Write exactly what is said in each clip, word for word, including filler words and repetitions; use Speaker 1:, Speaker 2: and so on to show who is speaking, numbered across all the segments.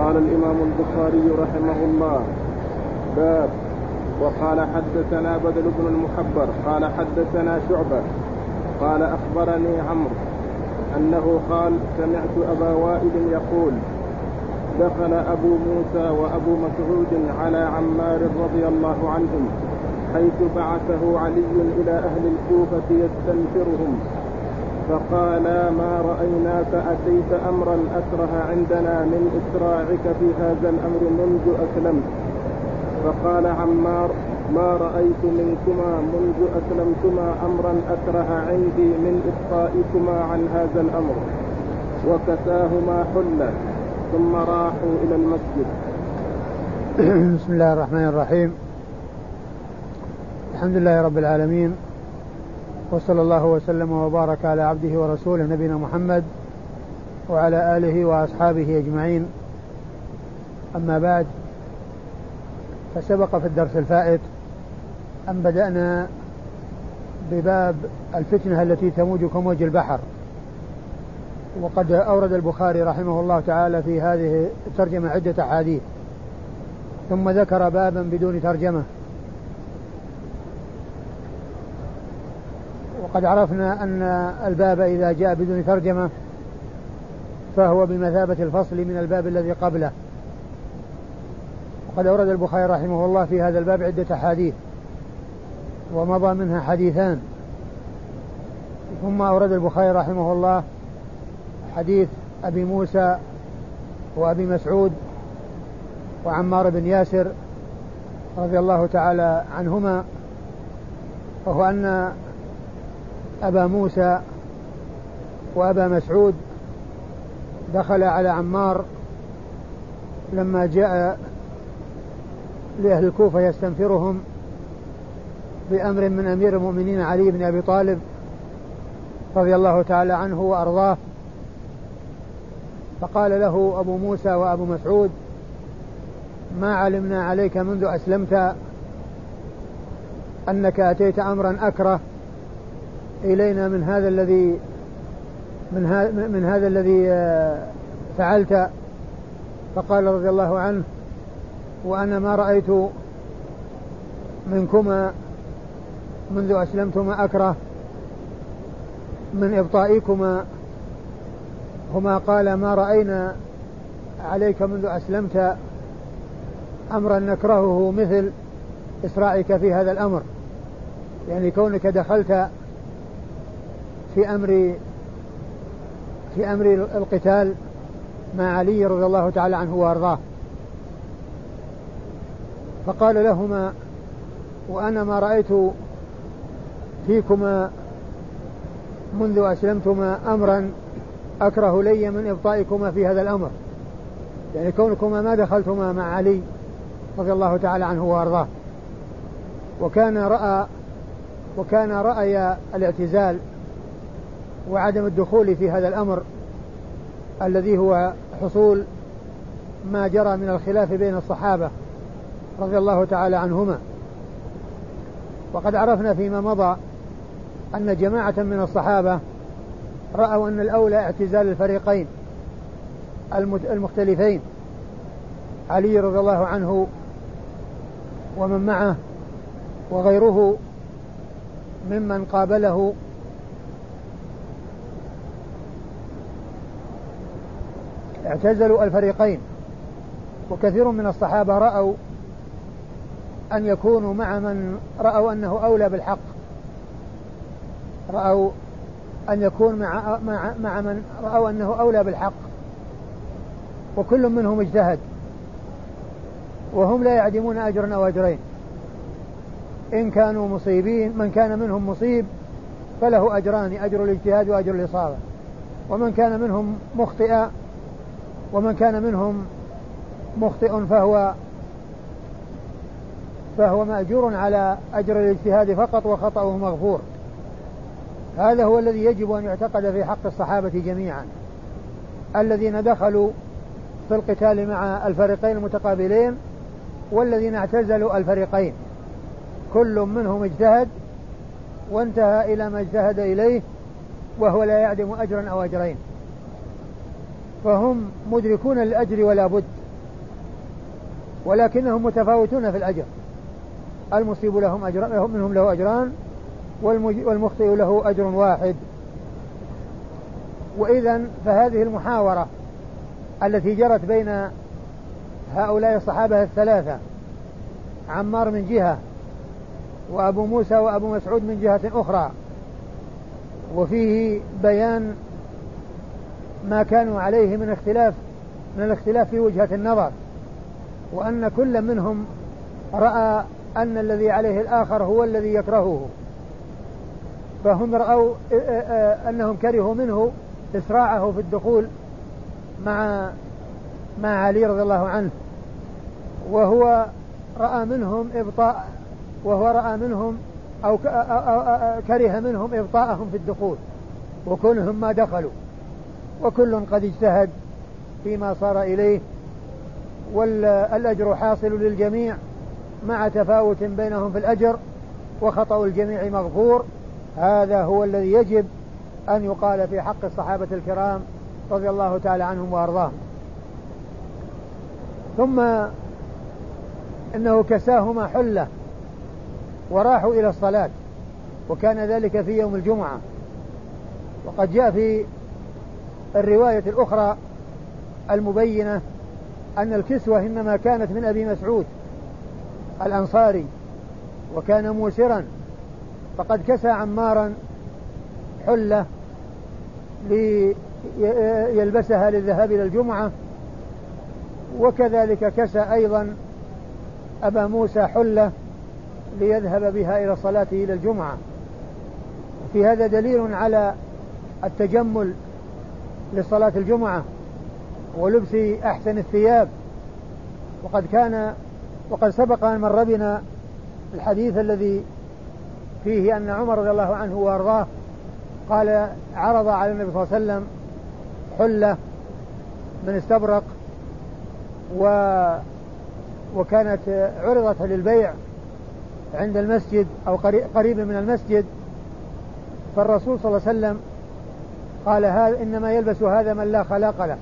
Speaker 1: قال الإمام البخاري رحمه الله: باب. وقال حدثنا بدل بن المحبر قال حدثنا شعبة قال أخبرني عمرو أنه قال: سمعت أبا وائل يقول: دخل أبو موسى وأبو مسعود على عمار رضي الله عنهم حيث بعثه علي إلى أهل الكوفة يستنفرهم، فقالا: ما رأيناك أتيت أمرا أكره عندنا من إسراعك في هذا الأمر منذ أسلمت. فقال عمار: ما رأيت منكما منذ أسلمتما أمرا أكره عندي من إبقائكما عن هذا الأمر. وكساهما حلة ثم راحوا إلى المسجد.
Speaker 2: بسم الله الرحمن الرحيم. الحمد لله رب العالمين، وصلى الله وسلم وبارك على عبده ورسوله نبينا محمد وعلى آله وأصحابه أجمعين. أما بعد، فسبق في الدرس الفائت أن بدأنا بباب الفتنة التي تموج كموج البحر، وقد أورد البخاري رحمه الله تعالى في هذه الترجمة عدة أحاديث، ثم ذكر بابا بدون ترجمة. وقد عرفنا أن الباب إذا جاء بدون ترجمة فهو بمثابة الفصل من الباب الذي قبله. وقد أورد البخاري رحمه الله في هذا الباب عدة أحاديث، ومضى منها حديثان. ثم أورد البخاري رحمه الله حديث أبي موسى وأبي مسعود وعمار بن ياسر رضي الله تعالى عنهما، وهو أن أبا موسى وأبا مسعود دخل على عمار لما جاء لأهل الكوفة يستنفرهم بأمر من أمير المؤمنين علي بن أبي طالب رضي الله تعالى عنه وأرضاه. فقال له أبو موسى وأبو مسعود: ما علمنا عليك منذ أسلمت أنك أتيت أمرا أكره إلينا من هذا الذي من, ها من هذا الذي فعلت. فقال رضي الله عنه: وأنا ما رأيت منكما منذ أسلمتما أكره من إبطائكما. هما قال: ما رأينا عليك منذ أسلمت أمرا نكرهه مثل إسراعك في هذا الأمر، يعني كونك دخلت في أمر في أمر القتال مع علي رضي الله تعالى عنه وأرضاه. فقال لهما: وأنا ما رأيت فيكما منذ أسلمتما أمرا أكره لي من إبطائكما في هذا الأمر، يعني كونكما ما دخلتما مع علي رضي الله تعالى عنه وأرضاه. وكان رأى وكان رأي الاعتزال وعدم الدخول في هذا الأمر الذي هو حصول ما جرى من الخلاف بين الصحابة رضي الله تعالى عنهما. وقد عرفنا فيما مضى أن جماعة من الصحابة رأوا أن الأولى اعتزال الفريقين المختلفين، علي رضي الله عنه ومن معه وغيره ممن قابله، اعتزلوا الفريقين. وكثير من الصحابة رأوا أن يكونوا مع من رأوا أنه أولى بالحق، رأوا أن يكون مع, مع, مع من رأوا أنه أولى بالحق، وكل منهم اجتهد، وهم لا يعدمون أجرا أو أجرين. إن كانوا مصيبين، من كان منهم مصيب فله أجران: أجر الاجتهاد وأجر الإصابة. ومن كان منهم مخطئا ومن كان منهم مخطئ فهو فهو مأجور على أجر الاجتهاد فقط، وخطأه مغفور. هذا هو الذي يجب أن يعتقد في حق الصحابة جميعا، الذين دخلوا في القتال مع الفريقين المتقابلين والذين اعتزلوا الفريقين، كل منهم اجتهد وانتهى إلى ما اجتهد إليه، وهو لا يعدم أجرا أو أجرين، فهم مدركون للأجر ولا بد. ولكنهم متفاوتون في الأجر، المصيب لهم أجر منهم له أجران والمخطئ له أجر واحد. وإذن فهذه المحاورة التي جرت بين هؤلاء الصحابة الثلاثة، عمار من جهة وأبو موسى وأبو مسعود من جهة أخرى، وفيه بيان ما كانوا عليه من اختلاف من الاختلاف في وجهة النظر، وأن كل منهم رأى أن الذي عليه الآخر هو الذي يكرهه، فهم رأوا أنهم كرهوا منه إسراعه في الدخول مع مع علي رضي الله عنه، وهو رأى منهم إبطاء وهو رأى منهم أو كره منهم إبطاءهم في الدخول وكونهم ما دخلوا، وكل قد اجتهد فيما صار إليه، والأجر حاصل للجميع مع تفاوت بينهم في الأجر، وخطأ الجميع مغفور. هذا هو الذي يجب أن يقال في حق الصحابة الكرام رضي الله تعالى عنهم وأرضاهم. ثم إنه كساهما حلة وراحوا إلى الصلاة، وكان ذلك في يوم الجمعة. وقد جاء في الرواية الأخرى المبينة أن الكسوة إنما كانت من أبي مسعود الأنصاري، وكان موسرا، فقد كسى عمارا حلة ليلبسها للذهاب إلى الجمعة، وكذلك كسى أيضا أبا موسى حلة ليذهب بها إلى الصلاة إلى الجمعة. في هذا دليل على التجمل لصلاة الجمعة ولبس أحسن الثياب. وقد كان وقد سبق أن مر بنا الحديث الذي فيه أن عمر رضي الله عنه وأرضاه قال عرض على النبي صلى الله عليه وسلم حلة من استبرق، و وكانت عرضت للبيع عند المسجد أو قريب من المسجد، فالرسول صلى الله عليه وسلم قال هذا إنما يلبس هذا من لا خلاق له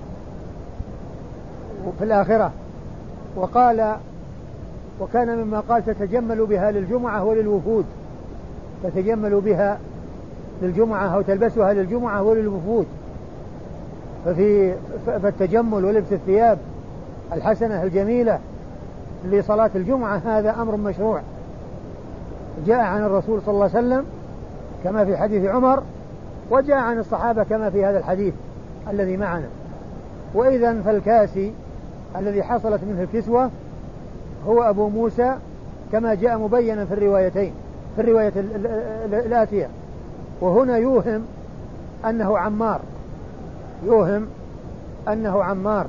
Speaker 2: في الآخرة. وقال وكان مما قال تتجمل بها للجمعة وللوفود، تتجمل بها للجمعة أو تلبسها للجمعة وللوفود. ففي فالتجمل ولبس الثياب الحسنة الجميلة لصلاة الجمعة هذا أمر مشروع جاء عن الرسول صلى الله عليه وسلم كما في حديث عمر، وجاء عن الصحابة كما في هذا الحديث الذي معنا. وإذن فالكاسي الذي حصلت منه الكسوة هو أبو موسى كما جاء مبينا في الروايتين في الرواية الآتية. وهنا يوهم أنه عمار يوهم أنه عمار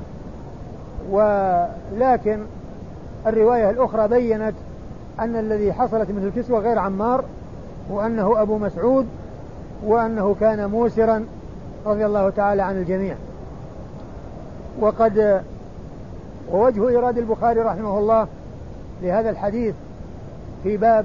Speaker 2: ولكن الرواية الأخرى بيّنت أن الذي حصلت منه الكسوة غير عمار، وأنه أبو مسعود، وأنه كان موسرا رضي الله تعالى عن الجميع. وقد ووجه إيراد البخاري رحمه الله لهذا الحديث في باب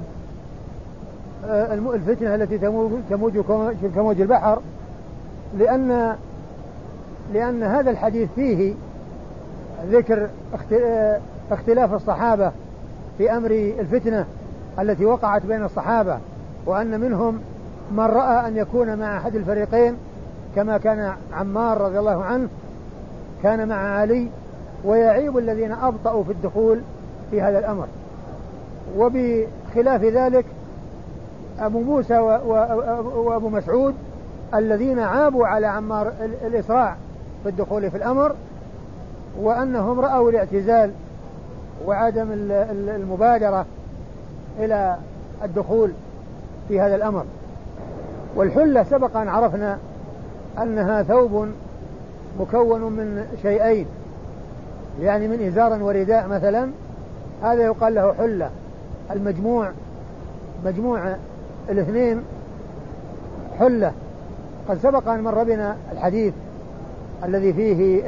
Speaker 2: الفتنة التي تموج كموج البحر، لأن لأن هذا الحديث فيه ذكر اختلاف الصحابة في أمر الفتنة التي وقعت بين الصحابة، وأن منهم من رأى أن يكون مع أحد الفريقين كما كان عمار رضي الله عنه كان مع علي، ويعيب الذين أبطأوا في الدخول في هذا الأمر. وبخلاف ذلك أبو موسى وأبو مسعود الذين عابوا على عمار الإسراع في الدخول في الأمر، وأنهم رأوا الاعتزال وعدم المبادرة إلى الدخول في هذا الأمر. والحلة سبق أن عرفنا أنها ثوب مكون من شيئين، يعني من إزار ورداء مثلا، هذا يقال له حلة. المجموع مجموع الاثنين حلة. قد سبق أن مر بنا الحديث الذي فيه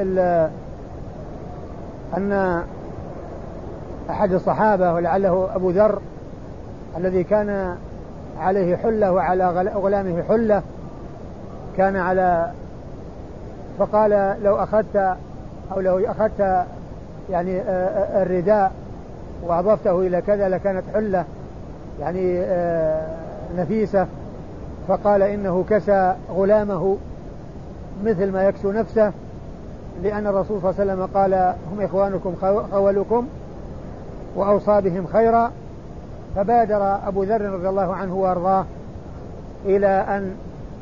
Speaker 2: أن أحد الصحابة ولعله أبو ذر الذي كان عليه حلة وعلى غلامه حلة كان على فقال لو أخذت أو لو أخذت يعني الرداء وأضفته إلى كذا لكانت حلة يعني نفيسة، فقال إنه كسى غلامه مثل ما يكسو نفسه، لأن الرسول صلى الله عليه وسلم قال هم إخوانكم خولكم وأوصى بهم خيرا. فبادر أبو ذر رضي الله عنه وأرضاه إلى أن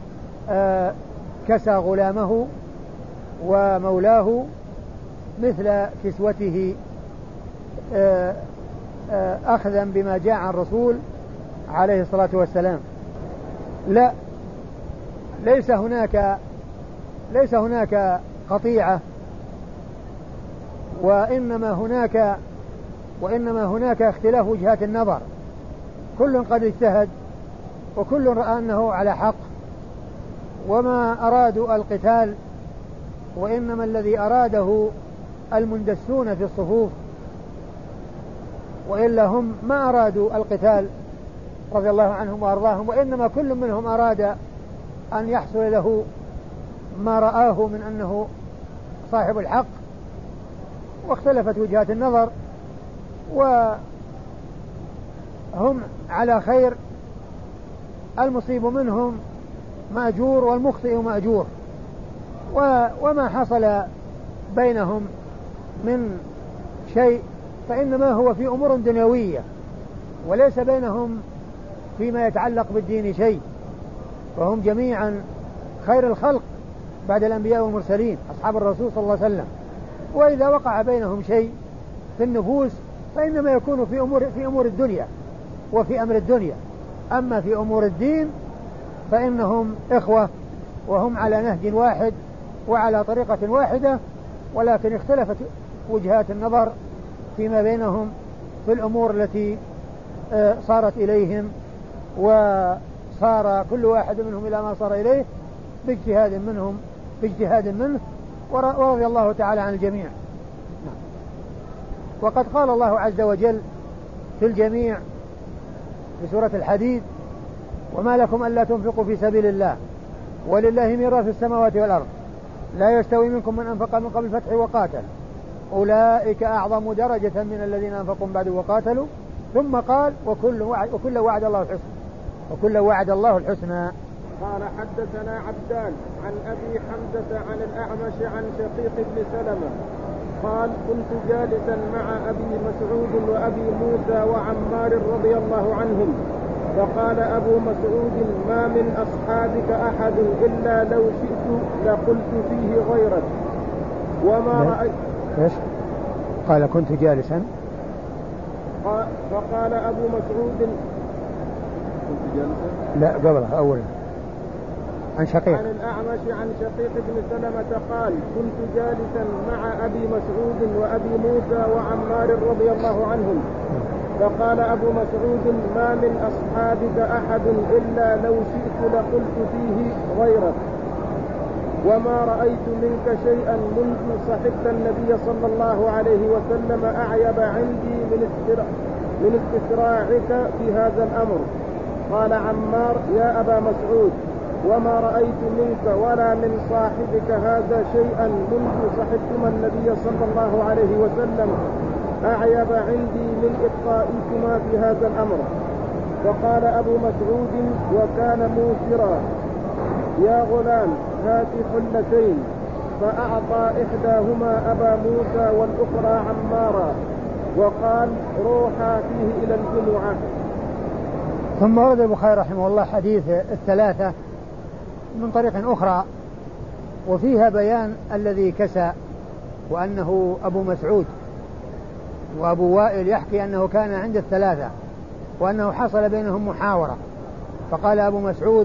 Speaker 2: كسى غلامه ومولاه مثل كسوته أخذا بما جاء عن الرسول عليه الصلاة والسلام. لا ليس هناك ليس هناك قطيعة، وإنما هناك وإنما هناك اختلاف وجهات النظر، كل قد اجتهد وكل رأى أنه على حق وما أرادوا القتال، وإنما الذي أراده المندسون في الصفوف، وإلا هم ما أرادوا القتال رضي الله عنهم وأرضاهم، وإنما كل منهم أراد أن يحصل له ما رآه من أنه صاحب الحق. واختلفت وجهات النظر وهم على خير، المصيب منهم مأجور والمخطئ مأجور، وما حصل بينهم من شيء فإنما هو في أمور دنيوية، وليس بينهم فيما يتعلق بالدين شيء، فهم جميعا خير الخلق بعد الأنبياء والمرسلين أصحاب الرسول صلى الله عليه وسلم. وإذا وقع بينهم شيء في النفوس فإنما يكون في أمور, في أمور الدنيا وفي أمر الدنيا، أما في أمور الدين فإنهم إخوة وهم على نهج واحد وعلى طريقة واحدة، ولكن اختلفت وجهات النظر فيما بينهم في الأمور التي صارت إليهم، وصار كل واحد منهم إلى ما صار إليه باجتهاد منهم باجتهاد منه، ورضي الله تعالى عن الجميع. وقد قال الله عز وجل في الجميع في سورة الحديد: وما لكم ألا تنفقوا في سبيل الله ولله ميراث السماوات والأرض لا يستوي منكم من أنفق من قبل الفتح وقاتل أولئك أعظم درجة من الذين أنفقوا بعد وقاتلوا، ثم قال وكل وعد, وكل وعد الله الحسنى وكل وعد الله الحسنى.
Speaker 1: قال حدثنا عبدان عن أبي حمزة عن الأعمش عن شقيق بن سلمة قال: كنت جالسا مع أبي مسعود وأبي موسى وعمار رضي الله عنهم، فقال أبو مسعود: ما من أصحابك أحد إلا لو شئت لقلت فيه غيرك وما رأيت.
Speaker 2: إيش قال؟ كنت جالسا.
Speaker 1: فقال أبو مسعود: كنت جالسا
Speaker 2: لا قبلها أولا عن شقيق
Speaker 1: عن الأعمش عن شقيق بن سلمة قال: كنت جالسا مع أبي مسعود وأبي موسى وعمار رضي الله عنهم، فقال أبو مسعود: ما من أصحابك أحد إلا لو شئت لقلت فيه غيرك وما رأيت منك شيئا منذ صحبت النبي صلى الله عليه وسلم أعيب عندي من استسراعك في هذا الأمر. قال عمار: يا أبا مسعود، وما رأيت منك ولا من صاحبك هذا شيئا منذ صحبتما النبي صلى الله عليه وسلم أعيب عندي من إبقائكما في هذا الأمر. وقال أبو مسعود وكان موسرا: يا غلام، هات حلتين. فأعطى إحداهما أبا موسى والأخرى عمارا، وقال: روحا فيه إلى الجمعة.
Speaker 2: ثم ورد البخاري رحمه الله حديث الثلاثة من طريق أخرى، وفيها بيان الذي كسى، وأنه أبو مسعود، وأبو وائل يحكي أنه كان عند الثلاثة وأنه حصل بينهم محاورة، فقال أبو مسعود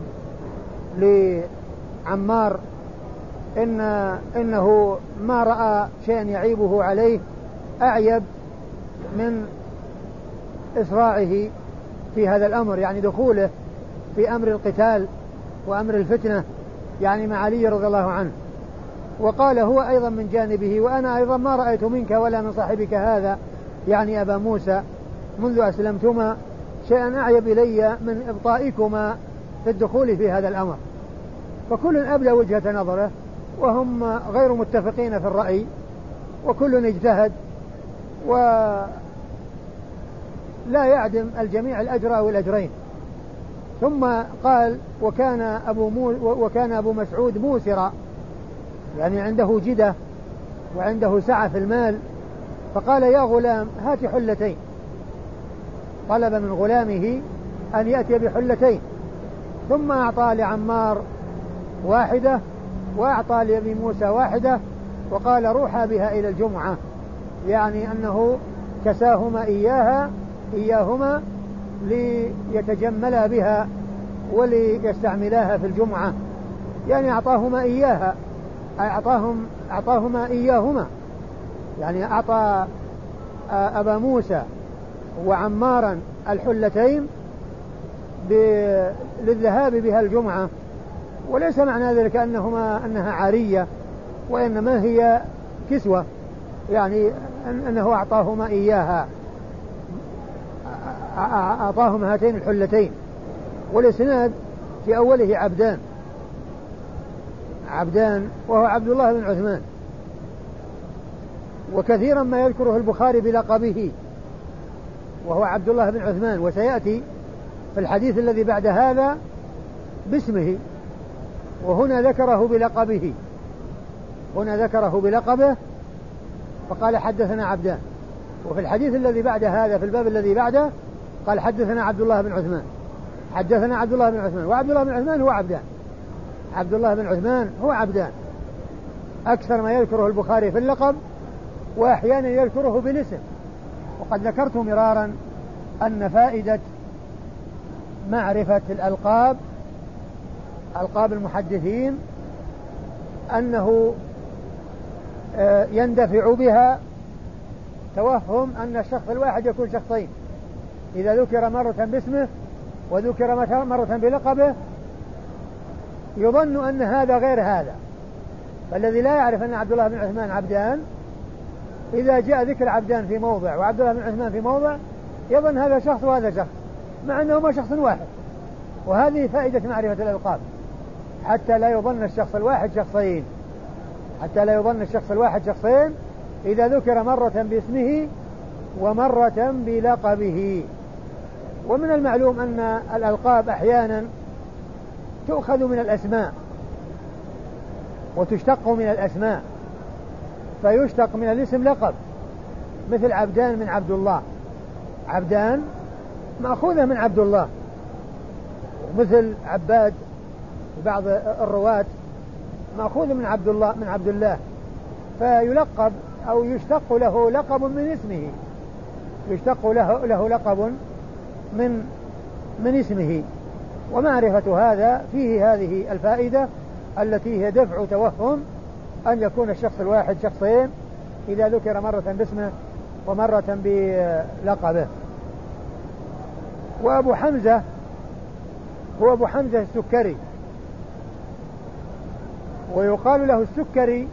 Speaker 2: لعمار إن إنه ما رأى شيئا يعيبه عليه أعيب من إسراعه في هذا الأمر، يعني دخوله في أمر القتال وأمر الفتنة يعني مع علي رضي الله عنه. وقال هو أيضا من جانبه: وأنا أيضا ما رأيت منك ولا من صاحبك هذا يعني أبا موسى منذ أسلمتما شيئا أعيب إلي من إبطائكما في الدخول في هذا الأمر. فكل أبدى وجهة نظره، وهم غير متفقين في الرأي، وكل اجتهد ولا يعدم الجميع الأجر أو الأجرين. ثم قال وكان أبو, مو وكان أبو مسعود موسرا، يعني عنده جدة وعنده سعة في المال، فقال يا غلام هات حلتين، طلب من غلامه أن يأتي بحلتين، ثم أعطى لعمار واحدة وأعطى لأبي موسى واحدة وقال روحا بها إلى الجمعة، يعني أنه كساهما إياها إياهما ليتجملا بها وليستعملاها في الجمعة، يعني أعطاهما إياها أعطاهم أعطاهما إياهما يعني أعطى أبا موسى وعمارا الحلتين للذهاب بها الجمعة، وليس معنى ذلك أنهما أنها عارية، وإنما هي كسوة، يعني أنه أعطاهما إياها أعطاهم هاتين الحلتين. والإسناد في أوله عبدان عبدان وهو عبد الله بن عثمان، وكثيرا ما يذكره البخاري بلقبه وهو عبد الله بن عثمان، وسيأتي في الحديث الذي بعد هذا باسمه، وهنا ذكره بلقبه هنا ذكره بلقبه فقال حدثنا عبدان، وفي الحديث الذي بعد هذا في الباب الذي بعده قال حدثنا عبد الله بن عثمان حدثنا عبد الله بن عثمان وعبد الله بن عثمان هو عبدان عبد الله بن عثمان هو عبدان أكثر ما يذكره البخاري في اللقب، وأحيانا يذكره بالاسم. وقد ذكرت مرارا أن فائدة معرفة الألقاب ألقاب المحدثين أنه يندفع بها توهم أن الشخص الواحد يكون شخصين، إذا ذكر مرة باسمه وذكر مرة بلقبه يظن أن هذا غير هذا، فالذي لا يعرف أن عبد الله بن عثمان عبدان إذا جاء ذكر عبدان في موضع وعبد الله بن عثمان في موضع يظن هذا شخص وهذا شخص، مع أنهما شخص واحد. وهذه فائدة معرفة الألقاب، حتى لا يظن الشخص الواحد شخصين حتى لا يظن الشخص الواحد شخصين إذا ذكر مرة باسمه ومرة بلقبه. ومن المعلوم أن الألقاب أحيانا تؤخذ من الأسماء وتشتق من الأسماء، فيشتق من الاسم لقب، مثل عبدان من عبد الله، عبدان مأخوذة من عبد الله، مثل عباد بعض الرواة مأخوذ من عبد الله من عبد الله، فيلقب أو يشتق له لقب من اسمه يشتق له, له لقب من من اسمه. ومعرفة هذا فيه هذه الفائدة التي هي دفع توهم أن يكون الشخص الواحد شخصين إذا ذكر مرة باسمه ومرة بلقبه. وأبو حمزة هو أبو حمزة السكري، ويقال له السكري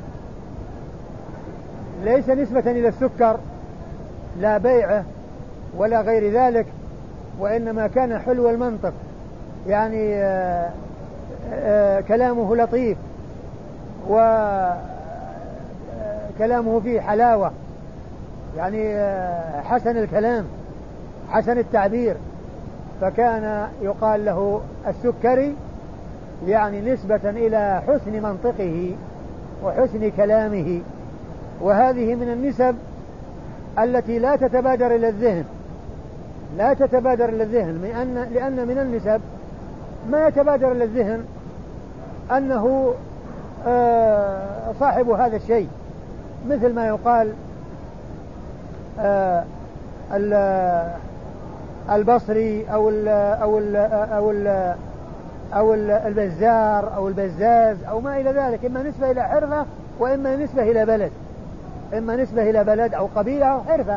Speaker 2: ليس نسبة إلى السكر لا بيعه ولا غير ذلك، وإنما كان حلو المنطق، يعني آآ آآ كلامه لطيف وكلامه فيه حلاوة، يعني حسن الكلام حسن التعبير، فكان يقال له السكري، يعني نسبة إلى حسن منطقه وحسن كلامه. وهذه من النسب التي لا تتبادر إلى الذهن لا تتبادر إلى الذهن لأن, لأن من النسب ما يتبادر إلى الذهن أنه آه صاحب هذا الشيء، مثل ما يقال آه البصري أو ال أو ال أو ال أو البزار أو البزاز أو ما إلى ذلك، إما نسبة إلى حرفة وإما نسبة إلى بلد إما نسبة إلى بلد أو قبيلة أو حرفة.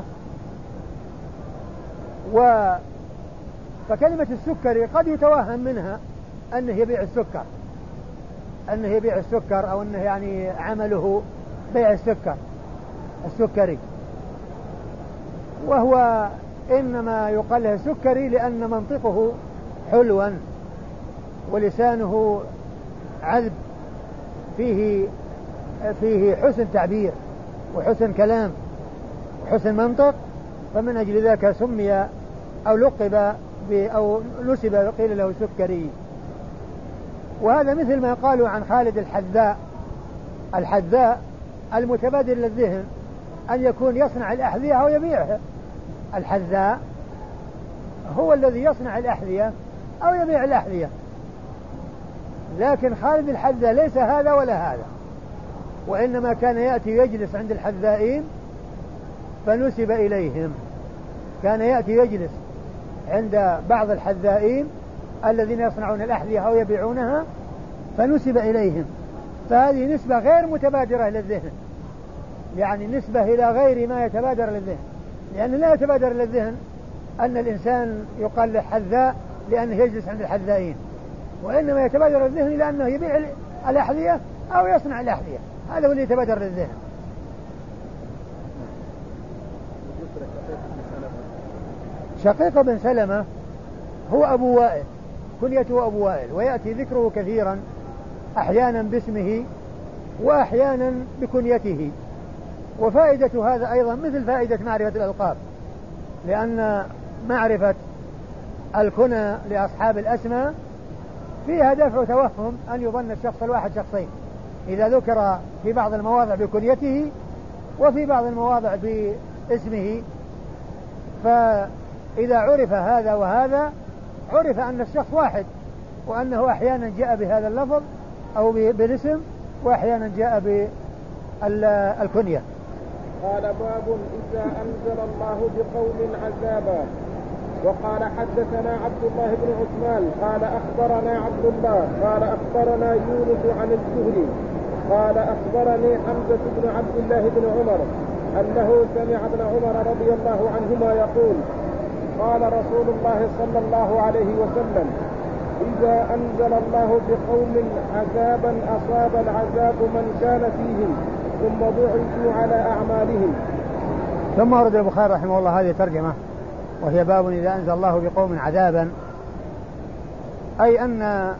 Speaker 2: و فكلمة السكري قد يتوهم منها أنه يبيع السكر أنه يبيع السكر أو أنه يعني عمله بيع السكر السكري، وهو إنما يقال له سكري لأن منطقه حلوا ولسانه عذب، فيه فيه حسن تعبير وحسن كلام، حسن منطق، فمن أجل ذاك سمي أو لقب أو نسب قيل له سكري. وهذا مثل ما قالوا عن خالد الحذاء. الحذاء المتبادر للذهن أن يكون يصنع الأحذية أو يبيعها. الحذاء هو الذي يصنع الأحذية أو يبيع الأحذية، لكن خالد الحذاء ليس هذا ولا هذا، وإنما كان يأتي يجلس عند الحذائين فنسب إليهم. كان يأتي يجلس عند بعض الحذائين الذين يصنعون الأحذية أو يبيعونها فنسب إليهم. فهذه نسبة غير متبادرة للذهن، يعني نسبة إلى غير ما يتبادر للذهن، لأن لا يتبادر للذهن أن الإنسان يقال له حذاء لأنه يجلس عند الحذائين، وإنما يتبادر للذهن لأنه يبيع الأحذية أو يصنع الأحذية. هذا هو اللي يتبادر للذهن. شقيق بن سلمة هو أبو وائل، كنيته أبو وائل، ويأتي ذكره كثيرا أحيانا باسمه وأحيانا بكنيته. وفائدة هذا أيضا مثل فائدة معرفة الألقاب، لأن معرفة الكنى لأصحاب الأسماء فيها دفع توهم أن يظن الشخص الواحد شخصين، إذا ذكر في بعض المواضع بكنيته وفي بعض المواضع باسمه. فإذا عرف هذا وهذا عرف أن الشخص واحد، وأنه أحيانا جاء بهذا اللفظ أو بالاسم وأحيانا جاء بالكنية.
Speaker 1: قال باب إذا أنزل الله بقوم عذابا. وقال حدثنا عبد الله بن عثمان قال أخبرنا عبد الله قال أخبرنا يونس عن الزهري قال أخبرني حمزة بن عبد الله بن عمر أنه سمع ابن عمر رضي الله عنهما يقول قال رسول الله صلى الله عليه وسلم إذا أنزل الله بقوم عذابا أصاب العذاب من كان فيهم ثم بعثوا على أعمالهم.
Speaker 2: ثم ورد البخاري رحمه الله هذه الترجمة، وهي باب إذا أنزل الله بقوم عذابا، أي أن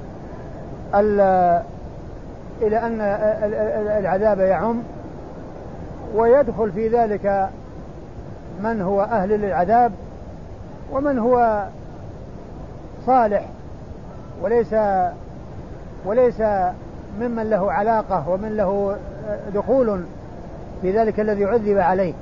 Speaker 2: إلى أن العذاب يعم ويدخل في ذلك من هو أهل للعذاب ومن هو صالح وليس وليس ممن له علاقة ومن له دخول في ذلك الذي عذب عليه.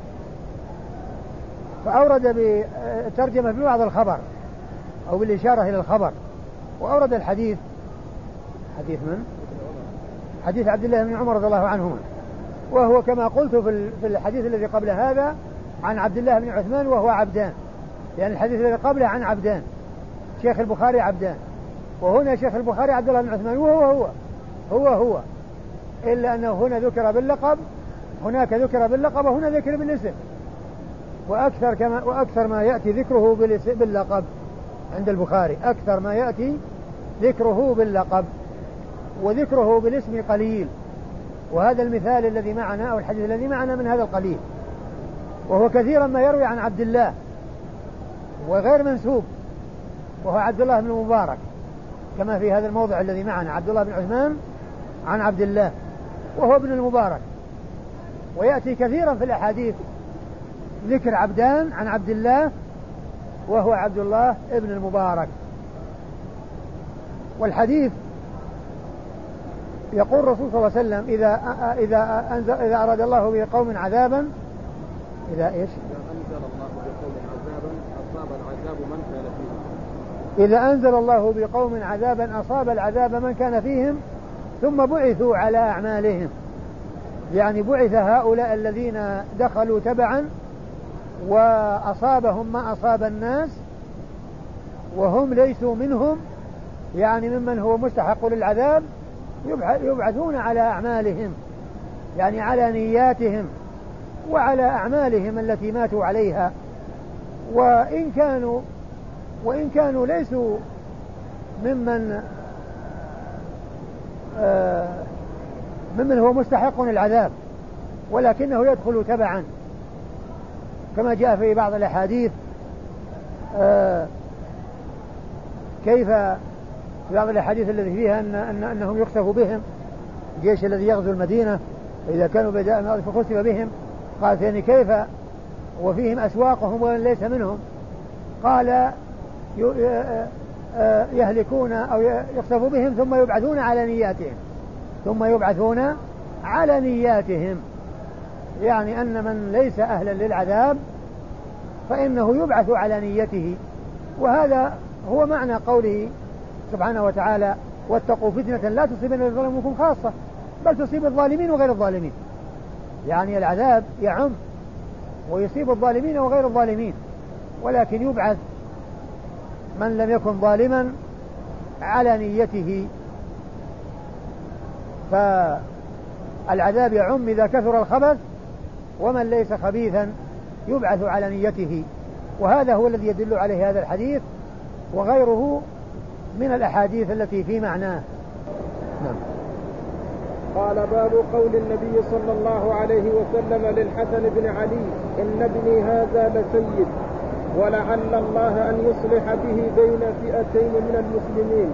Speaker 2: فأورد بالترجمة ببعض الخبر أو بالإشارة إلى الخبر، وأورد الحديث حديث من؟ حديث عبد الله بن عمر رضي الله عنهما، وهو كما قلت في الحديث الذي قبل هذا عن عبد الله بن عثمان وهو عبدان، يعني الحديث الذي قبله عن عبدان، شيخ البخاري عبدان، وهنا شيخ البخاري عبد الله بن عثمان وهو هو هو هو إلا أنه هنا ذكر باللقب، هناك ذكر باللقب وهنا ذكر بالاسم، وأكثر, كما وأكثر ما يأتي ذكره باللقب عند البخاري، أكثر ما يأتي ذكره باللقب، وذكره بالاسم قليل. وهذا المثال الذي معنا أو الحديث الذي معنا من هذا القليل، وهو كثيرا ما يروي عن عبد الله وغير منسوب، وهو عبد الله بن المبارك كما في هذا الموضع الذي معنا، عبد الله بن عثمان عن عبد الله وهو ابن المبارك. ويأتي كثيرا في الأحاديث ذكر عبدان عن عبد الله وهو عبد الله ابن المبارك. والحديث يقول الرسول صلى الله عليه وسلم إذا إذا أنزل إذا أراد الله بقوم عذابا إذا إيش؟ إذا أنزل الله بقوم عذابا أصاب العذاب من كان فيهم ثم بعثوا على أعمالهم، يعني بعث هؤلاء الذين دخلوا تبعا وأصابهم ما أصاب الناس وهم ليسوا منهم، يعني ممن هو مستحق للعذاب، يبعثون على أعمالهم، يعني على نياتهم وعلى أعمالهم التي ماتوا عليها، وإن كانوا وإن كانوا ليسوا ممن آه ممن هو مستحق للعذاب، ولكنه يدخل تبعا، كما جاء في بعض الأحاديث آه كيف في بعض الأحاديث التي فيها أن أن أنهم يخسف بهم، الجيش الذي يغزو المدينة إذا كانوا بداء فخسف بهم، قالت يعني كيف وفيهم أسواقهم ومن ليس منهم. قال يهلكون أو يخسف بهم ثم يبعثون على نياتهم ثم يبعثون على نياتهم، يعني أن من ليس أهلا للعذاب فإنه يبعث على نيته. وهذا هو معنى قوله سبحانه وتعالى واتقوا فتنة لا تصيبن الذين ظلموا منكم خاصة بل تصيب الظالمين وغير الظالمين، يعني العذاب يعم ويصيب الظالمين وغير الظالمين، ولكن يبعث من لم يكن ظالما على نيته. فالعذاب يعم إذا كثر الخبث، ومن ليس خبيثا يبعث على نيته. وهذا هو الذي يدل عليه هذا الحديث وغيره من الأحاديث التي في معناه. نعم.
Speaker 1: قال باب قول النبي صلى الله عليه وسلم للحسن بن علي إن ابني هذا لسيد ولعل الله أن يصلح به بين فئتين من المسلمين.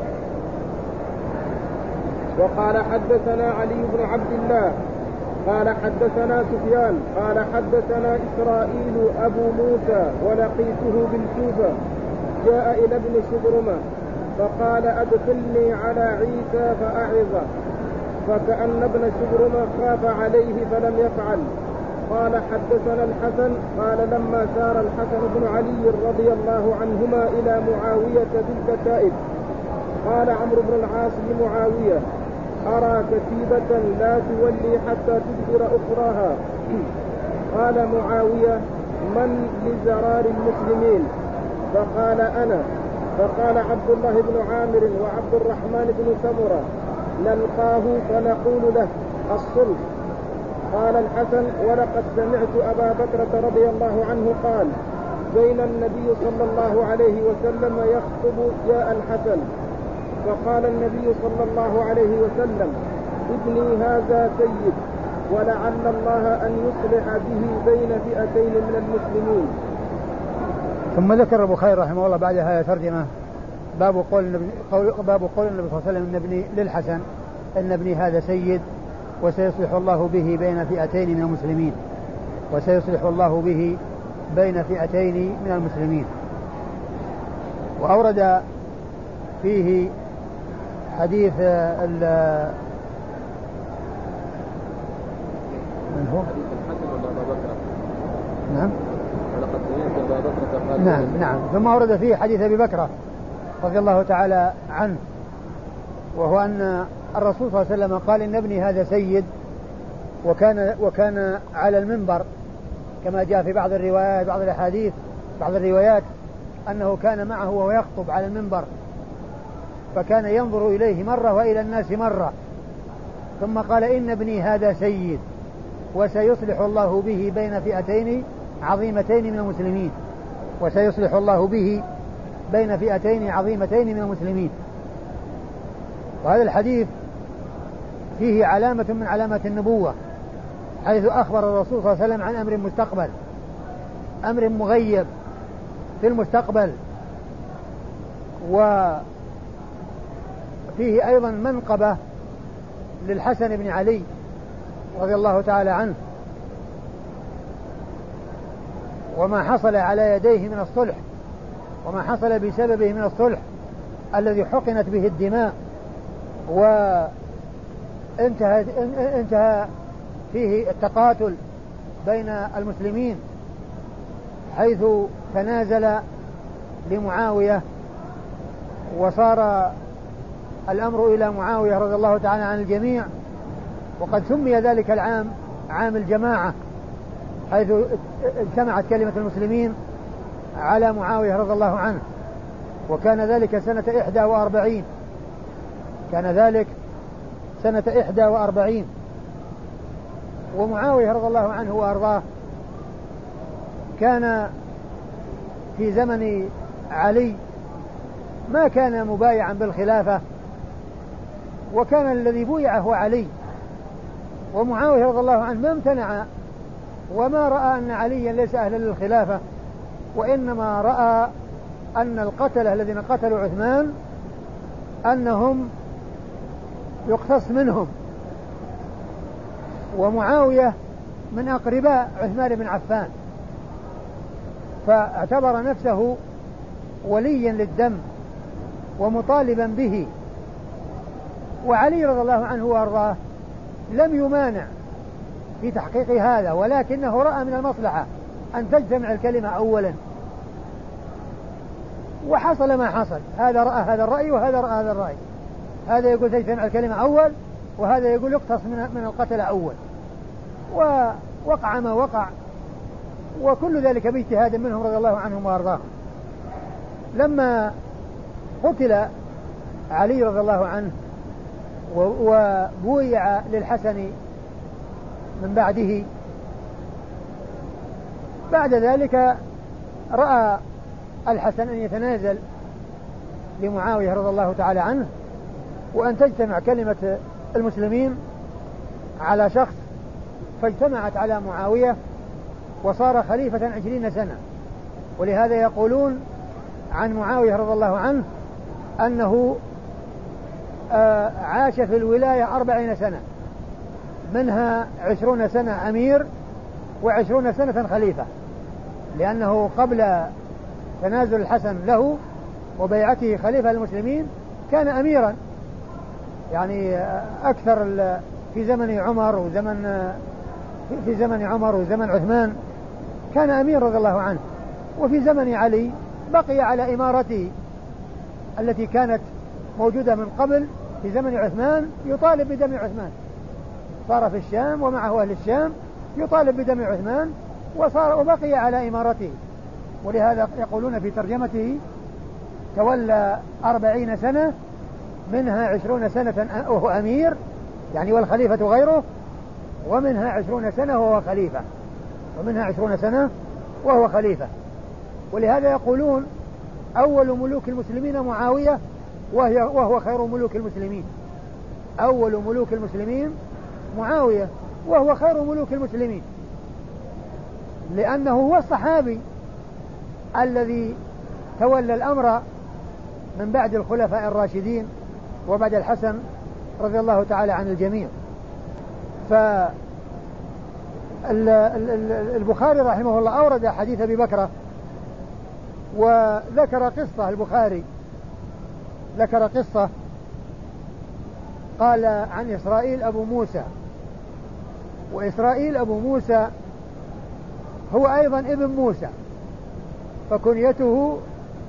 Speaker 1: وقال حدثنا علي بن عبد الله قال حدثنا سفيان قال حدثنا إسرائيل أبو موسى ولقيته بالكوفة جاء إلى ابن شبرمة فقال أدخلني على عيسى فأعظه، فكأن ابن شبرمة خاف عليه فلم يفعل. قال حدثنا الحسن قال لما سار الحسن بن علي رضي الله عنهما إلى معاوية بالكتائب قال عمرو بن العاص لمعاوية أرى كتيبة لا تولي حتى تدبر أخراها. قال معاوية من لزرار المسلمين؟ فقال أنا. فقال عبد الله بن عامر وعبد الرحمن بن سمرة نلقاه فنقول له الصلح. قال الحسن ولقد سمعت أبا بكرة رضي الله عنه قال بين النبي صلى الله عليه وسلم يخطب جاء الحسن فقال النبي صلى الله عليه وسلم ابني هذا سيد ولعل الله أن يصلح به بين فئتين من المسلمين.
Speaker 2: ثم ذكر البخاري رحمه الله بعد هذا ترجمة باب قول النبي باب قول النبي صلى الله عليه وسلم ابني للحسن ان ابني هذا سيد وسيصلح الله به بين فئتين من المسلمين وسيصلح الله به بين فئتين من المسلمين. وأورد فيه حديث ال من هو؟
Speaker 1: حديث الحسن ولا أبا بكر؟
Speaker 2: نعم.
Speaker 1: ولقد سمعت أبا بكر قال
Speaker 2: نعم نعم. ثم أورد فيه حديث أبي بكر رضي الله تعالى عنه، وهو أن الرسول صلى الله عليه وسلم قال إن ابني هذا سيد، وكان وكان على المنبر كما جاء في بعض الروايات بعض الأحاديث بعض الروايات أنه كان معه وهو يخطب على المنبر، فكان ينظر إليه مرة وإلى الناس مرة، ثم قال إن ابني هذا سيد وسيصلح الله به بين فئتين عظيمتين من المسلمين وسيصلح الله به بين فئتين عظيمتين من المسلمين. وهذا الحديث فيه علامة من علامات النبوة، حيث أخبر الرسول صلى الله عليه وسلم عن أمر مستقبل، أمر مغيب في المستقبل. وفيه أيضا منقبة للحسن بن علي رضي الله تعالى عنه، وما حصل على يديه من الصلح وما حصل بسببه من الصلح الذي حقنت به الدماء وانتهى انتهى فيه التقاتل بين المسلمين، حيث تنازل لمعاوية وصار الأمر إلى معاوية رضي الله تعالى عن الجميع. وقد سمي ذلك العام عام الجماعة، حيث اجتمعت كلمة المسلمين على معاوية رضي الله عنه، وكان ذلك سنة إحدى وأربعين كان ذلك سنة إحدى وأربعين ومعاوية رضي الله عنه وأرضاه كان في زمن علي ما كان مبايعا بالخلافة، وكان الذي بويع هو علي، ومعاوية رضي الله عنه ما امتنع وما رأى أن عليا ليس أهلا للخلافة، وإنما رأى أن القتلة الذين قتلوا عثمان أنهم يقتص منهم، ومعاوية من أقرباء عثمان بن عفان فاعتبر نفسه وليا للدم ومطالبا به. وعلي رضي الله عنه وارضاه لم يمانع في تحقيق هذا، ولكنه رأى من المصلحة أن تجتمع الكلمة أولا، وحصل ما حصل. هذا رأى هذا الرأي وهذا رأى هذا الرأي، هذا يقول تجتمع الكلمة أول، وهذا يقول يقتص من القتل أول، ووقع ما وقع، وكل ذلك باجتهاد منهم رضي الله عنهم وارضاهم. لما قتل علي رضي الله عنه وبويع للحسن من بعده، بعد ذلك رأى الحسن أن يتنازل لمعاوية رضي الله تعالى عنه، وأن تجتمع كلمة المسلمين على شخص، فاجتمعت على معاوية وصار خليفة عشرين سنة. ولهذا يقولون عن معاوية رضي الله عنه أنه عاش في الولاية أربعين سنة، منها عشرون سنة أمير وعشرون سنة خليفة، لأنه قبل تنازل الحسن له وبيعته خليفة المسلمين كان أميرا، يعني أكثر في زمن عمر وزمن في زمن عمر وزمن عثمان كان أمير رضي الله عنه. وفي زمن علي بقي على إمارته التي كانت موجودة من قبل في زمن عثمان، يطالب بدم عثمان، صار في الشام ومعه أهل الشام يطالب بدم عثمان، وصار وبقي على إمارته. ولهذا يقولون في ترجمته تولى أربعين سنة، منها عشرون سنة وهو أمير يعني والخليفة غيره، ومنها عشرون سنة وهو خليفة ومنها عشرون سنة وهو خليفة. ولهذا يقولون أول ملوك المسلمين معاوية وهي وهو خير ملوك المسلمين. أول ملوك المسلمين معاوية وهو خير ملوك المسلمين، لأنه هو الصحابي الذي تولى الأمر من بعد الخلفاء الراشدين وبعد الحسن رضي الله تعالى عن الجميع. فالبخاري رحمه الله أورد حديث أبي بكرة، وذكر قصة البخاري ذكر قصة قال عن إسرائيل أبو موسى، وإسرائيل أبو موسى هو أيضا ابن موسى، فكنيته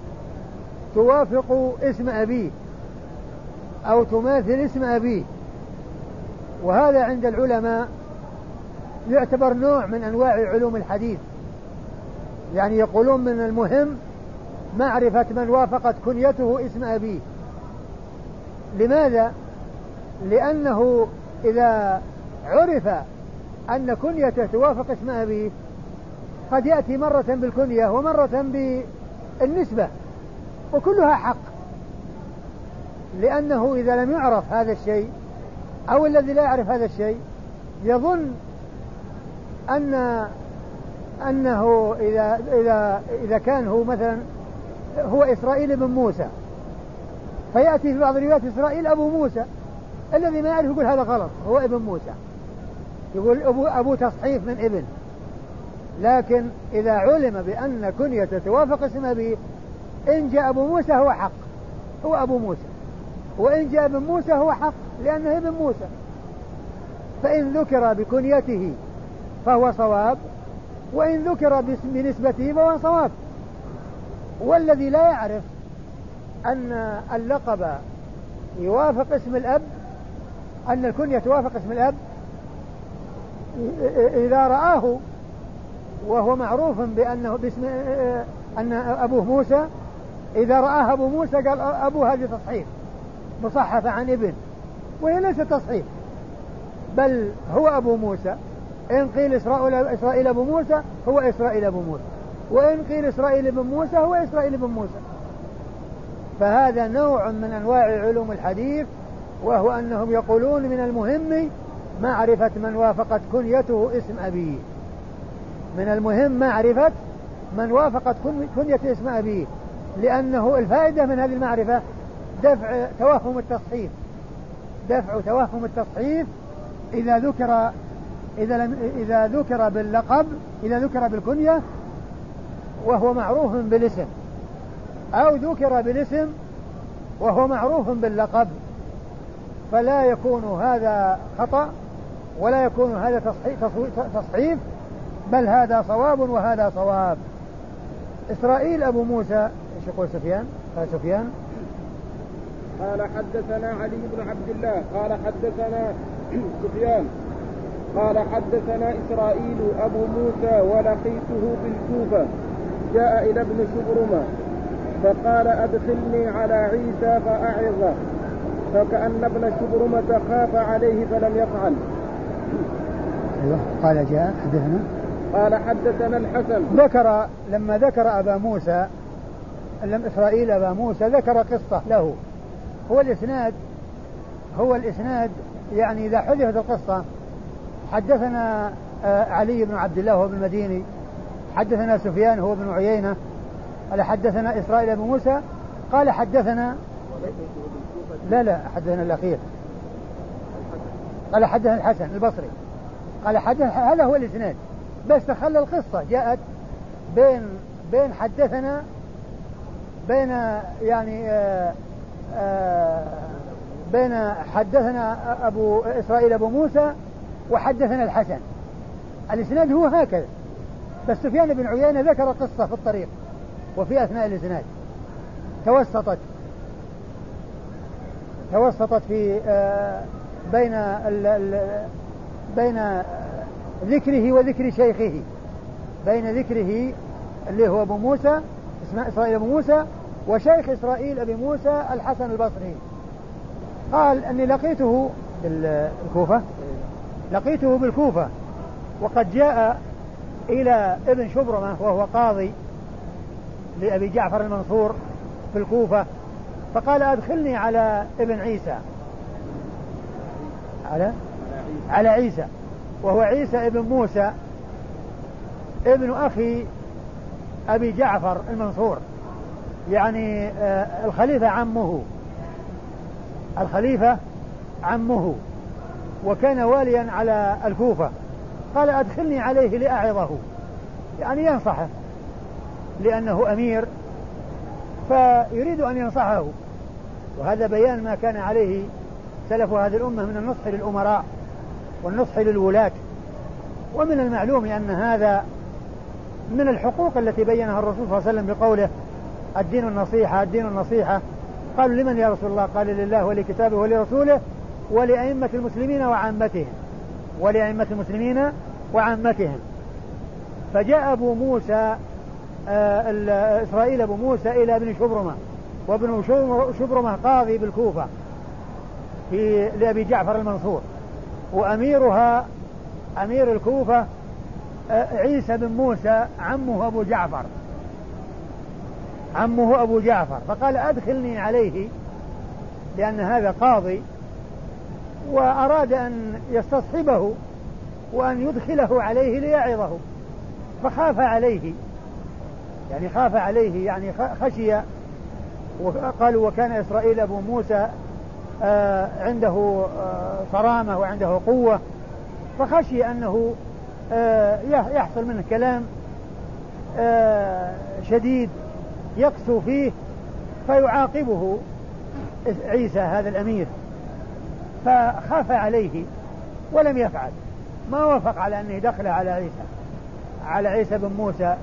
Speaker 2: توافق اسم أبيه أو تماثل اسم أبيه، وهذا عند العلماء يعتبر نوع من أنواع علوم الحديث. يعني يقولون من المهم معرفة من وافقت كنيته اسم أبيه. لماذا؟ لأنه إذا عرف أن كنيته توافق اسم أبيه قد يأتي مرة بالكنية ومرة بالنسبة، وكلها حق، لأنه إذا لم يعرف هذا الشيء أو الذي لا يعرف هذا الشيء يظن أن أنه إذا إذا إذا كان هو مثلا هو إسرائيل بن موسى، فيأتي في بعض الروايات إسرائيل أبو موسى، الذي ما يعرف يقول هذا غلط، هو ابن موسى، يقول أبو, أبو تصحيف من ابن. لكن إذا علم بأن كنيته توافق اسم أبيه، إن جاء أبو موسى هو حق، هو أبو موسى، وإن جاء ابن موسى هو حق لأنه ابن موسى. فإن ذكر بكنيته فهو صواب، وإن ذكر بنسبته فهو صواب. والذي لا يعرف أن اللقب يوافق اسم الأب، أن الكنية توافق اسم الأب، إذا رآه وهو معروف بأنه باسم أن أبوه موسى، إذا رآه أبو موسى قال أبوه هذه تصحيف مصحف عن ابن، وهي ليست تصحيف، بل هو أبو موسى. إن قيل إسرائيل, إسرائيل أبو موسى هو إسرائيل أبو موسى، وإن قيل إسرائيل بن موسى هو إسرائيل بن موسى. فهذا نوع من أنواع علوم الحديث، وهو أنهم يقولون من المهم معرفة من وافقت كنيته اسم أبيه، من المهم معرفة من وافقت كنيته اسم أبيه، لأنه الفائدة من هذه المعرفة دفع توهم التصحيف، دفع توهم التصحيف إذا ذكر إذا لم إذا ذكر باللقب، إذا ذكر بالكنية وهو معروف بالاسم، أو ذكر بالاسم وهو معروف باللقب، فلا يكون هذا خطأ ولا يكون هذا تصحيف، بل هذا صواب وهذا صواب. إسرائيل أبو موسى، ايش يقول سفيان؟ قال سفيان
Speaker 1: قال حدثنا علي بن عبد الله قال حدثنا سفيان قال حدثنا إسرائيل أبو موسى ولقيته بالكوفة جاء إلى ابن شبرمة فقال أدخلني على عيسى فأعظه، فكأن ابن شبرمة خاف عليه فلم يفعل.
Speaker 2: أيوة. قال جاء حدثنا
Speaker 1: قال حدثنا الحسن.
Speaker 2: ذكر لما ذكر أبا موسى لم إسرائيل أبا موسى ذكر قصة له. هو الإسناد هو الإسناد يعني إذا حذفت القصة حدثنا علي بن عبد الله هو بن المديني، حدثنا سفيان هو بن عيينة، قال حدثنا إسرائيل أبو موسى قال حدثنا لا لا حدثنا الأخير قال حدثنا الحسن البصري قال حدث. هذا هو الإسناد، بس تخلى القصة جاءت بين بين حدثنا بين يعني آآ آآ بين حدثنا أبو إسرائيل أبو موسى وحدثنا الحسن. الإسناد هو هكذا، بس سفيان بن عيينة ذكر قصة في الطريق وفي أثناء الإسناد توسطت توسطت في بين ال ال بين ذكره وذكر شيخه، بين ذكره اللي هو أبو موسى اسمه إسرائيل أبو موسى وشيخ إسرائيل أبي موسى الحسن البصري. قال أني لقيته بالكوفة لقيته بالكوفة وقد جاء إلى ابن شبرمة وهو قاضي لأبي جعفر المنصور في الكوفة، فقال أدخلني على ابن عيسى على على عيسى وهو عيسى ابن موسى ابن أخي أبي جعفر المنصور، يعني الخليفة عمه الخليفة عمه وكان واليا على الكوفة. قال أدخلني عليه لأعظه، يعني ينصحه لأنه أمير فيريد أن ينصحه، وهذا بيان ما كان عليه سلف هذه الأمة من النصح للأمراء والنصح للولاة. ومن المعلوم أن هذا من الحقوق التي بينها الرسول صلى الله عليه وسلم بقوله الدين النصيحة الدين النصيحة. قالوا لمن يا رسول الله؟ قال لله ولكتابه ولرسوله ولأئمة المسلمين وعامتهم ولأئمة المسلمين وعامتهم. فجاء أبو موسى آه إسرائيل أبو موسى إلى ابن شبرمة، وابن شبرمة قاضي بالكوفة في لأبي جعفر المنصور، وأميرها أمير الكوفة آه عيسى بن موسى عمه أبو جعفر عمه أبو جعفر. فقال أدخلني عليه لأن هذا قاضي، وأراد أن يستصحبه وأن يدخله عليه ليعظه، فخاف عليه يعني خاف عليه يعني خشي. وقالوا وكان إسرائيل أبو موسى آه عنده آه صرامة وعنده قوة، فخشي أنه آه يحصل منه كلام آه شديد يقسو فيه فيعاقبه عيسى هذا الأمير، فخاف عليه ولم يفعل، ما وافق على أنه دخل على عيسى على عيسى بن موسى.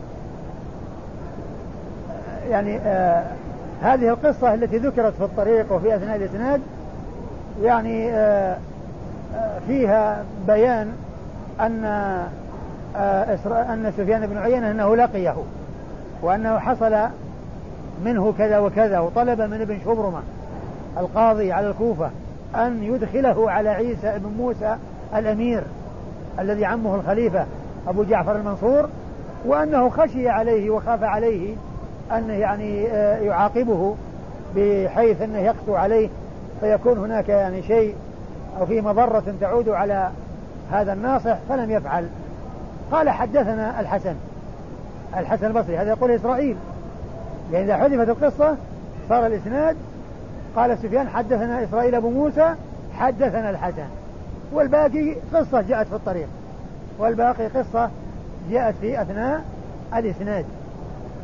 Speaker 2: يعني آه هذه القصة التي ذكرت في الطريق وفي أثناء الإسناد يعني آه آه فيها بيان أن آه أن سفيان بن عيينة أنه لقيه وأنه حصل منه كذا وكذا، وطلب من ابن شبرمة القاضي على الكوفة أن يدخله على عيسى بن موسى الأمير الذي عمه الخليفة أبو جعفر المنصور، وأنه خشي عليه وخاف عليه أنه يعني يعاقبه بحيث أنه يقسو عليه فيكون هناك يعني شيء أو في مضرة تعود على هذا الناصح، فلم يفعل. قال حدثنا الحسن الحسن البصري، هذا يقول إسرائيل، يعني إذا حذفت القصة صار الإسناد قال سفيان حدثنا إسرائيل أبو موسى حدثنا الحسن، والباقي قصة جاءت في الطريق، والباقي قصة جاءت في أثناء الإسناد.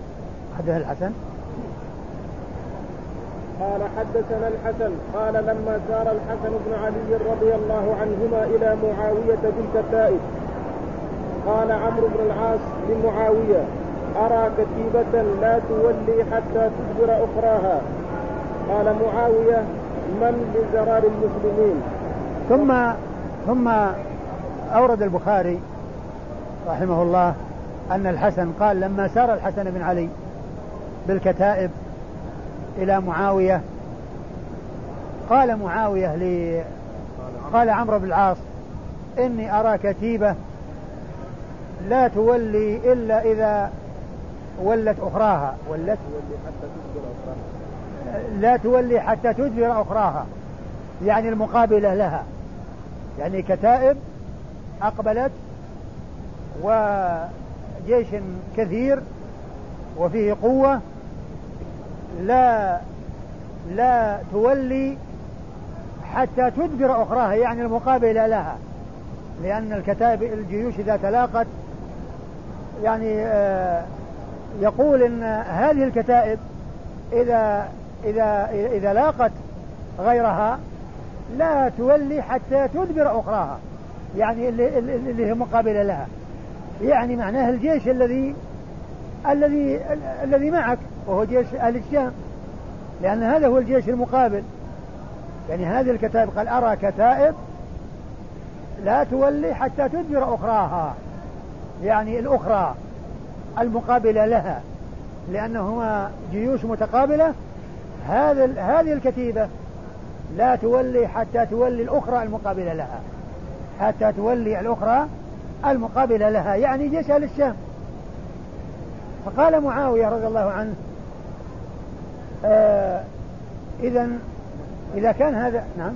Speaker 2: حدث الحسن
Speaker 1: قال حدثنا الحسن قال لما سار الحسن بن علي رضي الله عنهما إلى معاوية بالكتائب قال عمرو بن العاص لمعاوية أرى كتيبة لا تولي حتى تدبر أخراها. قال معاوية من لزرار المسلمين.
Speaker 2: ثم ثم أورد البخاري رحمه الله أن الحسن قال لما سار الحسن بن علي بالكتائب إلى معاوية قال معاوية لي قال عمرو بن العاص إني أرى كتيبة لا تولي إلا إذا ولت أخراها ولت لا تولي حتى تدبر أخراها يعني المقابلة لها، يعني كتائب أقبلت وجيش كثير وفيه قوة لا لا تولي حتى تدبر أخراها يعني المقابلة لها، لأن الكتائب الجيوش إذا تلاقت يعني آه يقول إن هذه الكتائب إذا إذا إذا لاقت غيرها لا تولي حتى تدبر أخراها يعني اللي, اللي هي مقابلة لها، يعني معناه الجيش الذي الذي الذي معك وهو جيش أهل الشام، لأن هذا هو الجيش المقابل. يعني هذه الكتائب قال أرى كتائب لا تولي حتى تدبر أخراها يعني الأخرى المقابلة لها، لأنهما جيوش متقابلة. هذا هذه الكتيبة لا تولي حتى تولي الأخرى المقابلة لها حتى تولي الأخرى المقابلة لها يعني جيش أهل الشام. فقال معاوية رضي الله عنه آه إذا إذا كان هذا نعم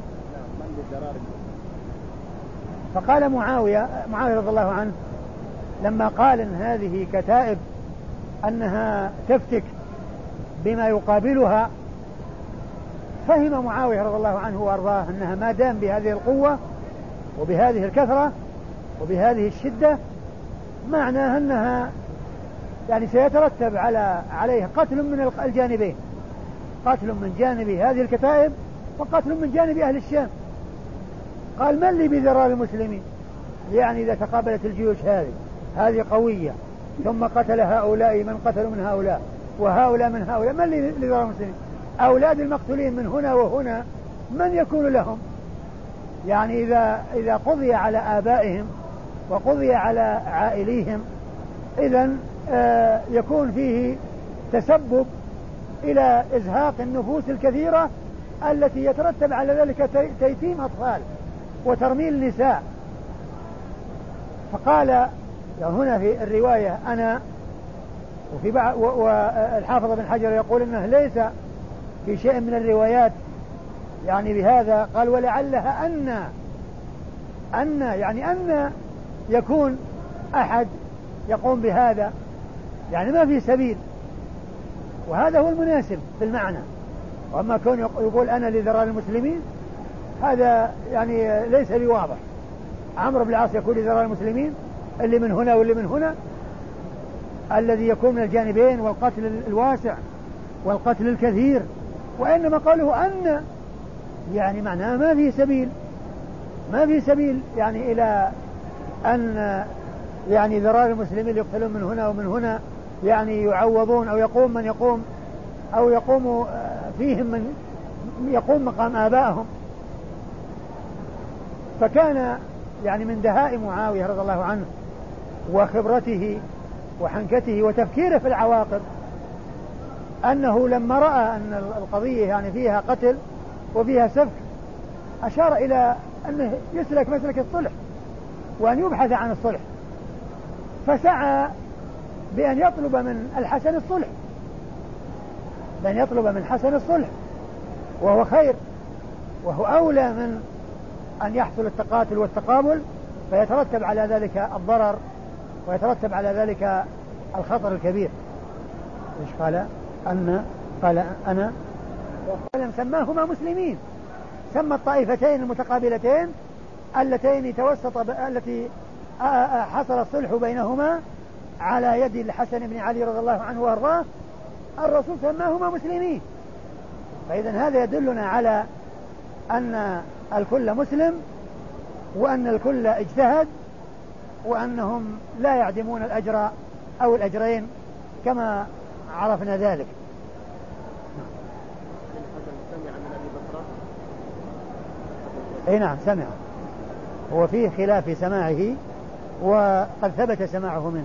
Speaker 2: فقال معاوية معاوية رضي الله عنه لما قال إن هذه كتائب أنها تفتك بما يقابلها، فهم معاوية رضي الله عنه وأرضاه أنها ما دام بهذه القوة وبهذه الكثرة وبهذه الشدة معناها أنها يعني سيترتب على عليه قتل من الجانبين، قتل من جانب هذه الكتائب وقتل من جانب أهل الشام. قال من لي بذرار المسلمين، يعني إذا تقابلت الجيوش هذه هذه قوية ثم قتل هؤلاء من قتلوا من هؤلاء وهؤلاء من هؤلاء، من لي بذرار المسلمين؟ أولاد المقتولين من هنا وهنا من يكون لهم؟ يعني إذا إذا قضي على آبائهم وقضي على عائليهم إذن آه يكون فيه تسبب إلى إزهاق النفوس الكثيرة التي يترتب على ذلك تيتيم أطفال وترميل نساء. فقال يعني هنا في الرواية أنا وفي بعض والحافظ بن حجر يقول إنه ليس في شيء من الروايات يعني بهذا، قال ولعلها أن أن يعني أن يكون أحد يقوم بهذا يعني ما في سبيل، وهذا هو المناسب في المعنى. وأما كون يقول أنا لذرار المسلمين هذا يعني ليس بواضح. عمرو بن العاص يقول لذرار المسلمين اللي من هنا واللي من هنا الذي يكون من الجانبين والقتل الواسع والقتل الكثير، وإنما قاله أن يعني معناه ما في سبيل ما في سبيل يعني إلى أن يعني ذرار المسلمين يقتلون من هنا ومن هنا يعني يعوضون أو يقوم من يقوم أو يقوم فيهم من يقوم مقام آبائهم. فكان يعني من دهاء معاوية رضي الله عنه وخبرته وحنكته وتفكيره في العواقب أنه لما رأى أن القضية يعني فيها قتل وفيها سفك أشار إلى أنه يسلك مسلك الصلح وأن يبحث عن الصلح، فسعى بأن يطلب من الحسن الصلح بأن يطلب من حسن الصلح وهو خير وهو أولى من أن يحصل التقاتل والتقابل فيترتب على ذلك الضرر ويترتب على ذلك الخطر الكبير. إيش قال؟ أن قال أنا وقال سماهما مسلمين، سمى الطائفتين المتقابلتين اللتين توسط التي حصل الصلح بينهما على يد الحسن بن علي رضي الله عنه وارضاه، الرسول سماهما مسلمين. فإذا هذا يدلنا على أن الكل مسلم، وأن الكل اجتهد، وأنهم لا يعدمون الأجر أو الأجرين كما عرفنا ذلك. اي نعم سمع، هو فيه خلاف في سماعه وقد ثبت سماعه منه.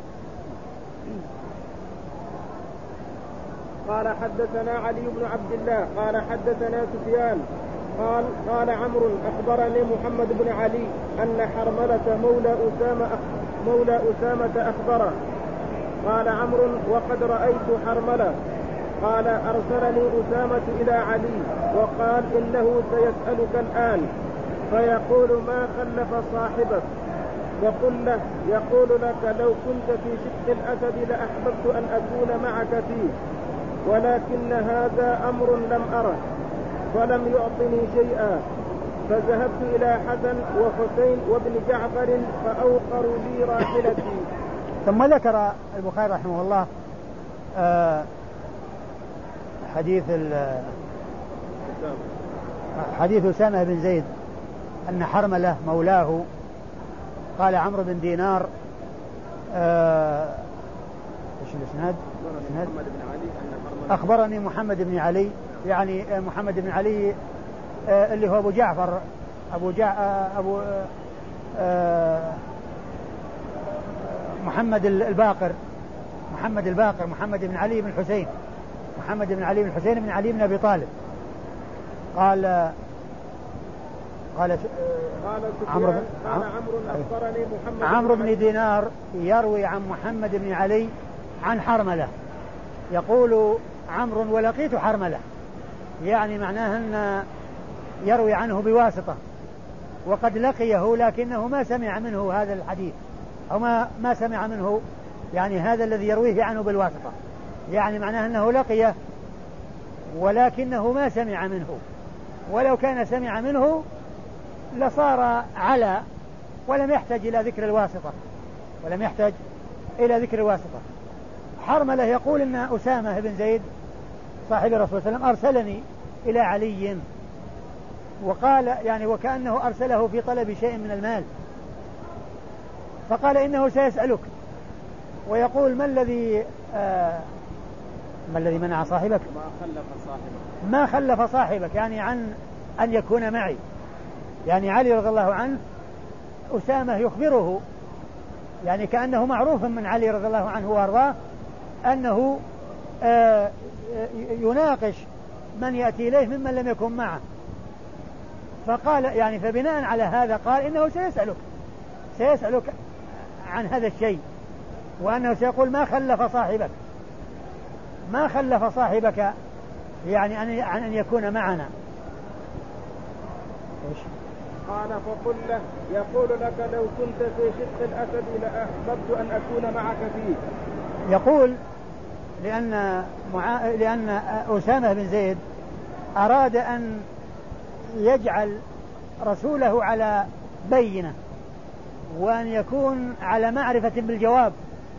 Speaker 1: قال حدثنا علي بن عبد الله قال حدثنا سفيان قال قال عمرو أخبرني محمد بن علي أن حرملة مولى أسامة مولى أسامة أخبره. قال عمرو وقد رأيت حرملة. قال أرسلني أسامة إلى علي وقال إنه سيسألك الآن فيقول ما خلف صاحبك، وقل له يقول لك لو كنت في شق الأسد لأحببت أن أكون معك فيه، ولكن هذا أمر لم أره فلم يعطني شيئا، فذهبت إلى حسن وحسين وابن جعفر فأوقروا لي راحلتي.
Speaker 2: ثم ذكر البخاري رحمه الله آه حديث حديث أسامة بن زيد أن حرملة مولاه قال عمرو بن دينار آه ايش الاسناد؟ أخبرني محمد بن علي، يعني محمد بن علي آه اللي هو أبو جعفر أبو جع أبو آه محمد الباقر محمد الباقر محمد بن علي بن الحسين محمد بن علي بن الحسين بن علي بن أبي طالب. قال قال
Speaker 1: قال عمرو أخبرني محمد
Speaker 2: عمرو بن دينار يروي عن محمد بن علي عن حرملة، يقول عمرو ولقيت حرملة، يعني معناه أن يروي عنه بواسطة، وقد لقيه لكنه ما سمع منه هذا الحديث أو ما, ما سمع منه يعني هذا الذي يرويه عنه بالواسطة، يعني معناه أنه لقيه ولكنه ما سمع منه، ولو كان سمع منه لصار على ولم يحتاج إلى ذكر الواسطة ولم يحتاج إلى ذكر الواسطة. حرملة يقول إن أسامة بن زيد صاحب الرسول صلى الله عليه وسلم أرسلني إلى علي، وقال يعني وكأنه أرسله في طلب شيء من المال، فقال إنه سيسألك ويقول ما الذي آه ما الذي منع صاحبك
Speaker 1: ما خلف صاحبك
Speaker 2: ما خلف صاحبك يعني عن أن يكون معي، يعني علي رضي الله عنه أسامة يخبره، يعني كأنه معروف من علي رضي الله عنه وارضاه أنه آه يناقش من يأتي إليه ممن لم يكن معه، فقال يعني فبناء على هذا قال إنه سيسألك سيسألك عن هذا الشيء، وأنه سيقول ما خلف صاحبك ما خلف صاحبك يعني عن أن يكون معنا.
Speaker 1: قال فقل له يقول لك لو كنت في شق الأسد لأحببت أن أكون معك فيه.
Speaker 2: يقول لأن, معا... لأن أسامة بن زيد أراد أن يجعل رسوله على بينة وأن يكون على معرفة بالجواب،